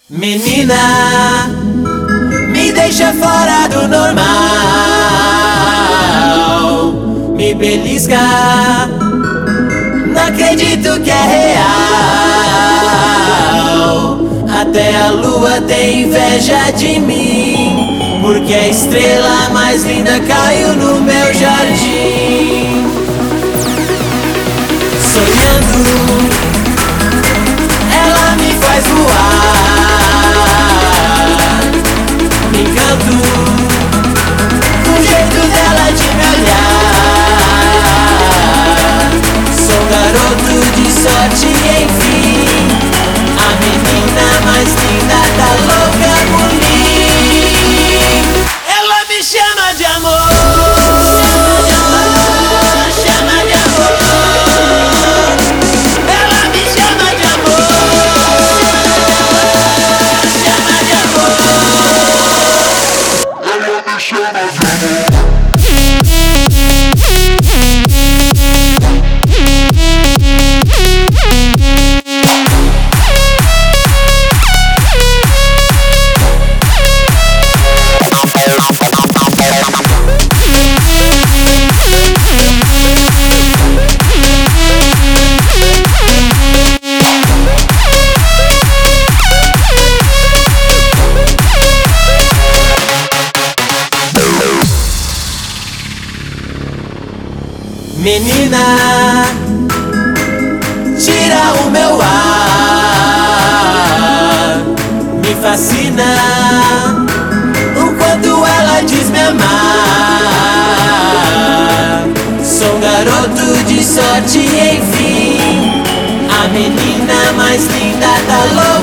Menina, me deixa fora do normal, me belisca, não acredito que é real. Até a lua tem inveja de mim, porque a estrela mais linda caiu no meu jardim. Sonhando, ela me faz voar. Me encanto com o jeito dela de me olhar. Sou garoto de sorte, enfim, a menina mais linda tá louca por mim. Ela me chama de amor, chama de amor. Ela me chama de amor, chama de amor. Ela me chama de amor. Menina, tira o meu ar, me fascina o quanto ela diz me amar. Sou um garoto de sorte, enfim, a menina mais linda da louca.